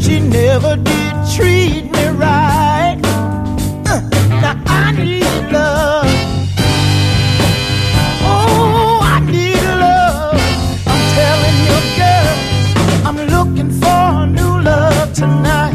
She never did treat me right. Now I need love. Oh, I need love. I'm telling you, girl, I'm looking for a new love tonight.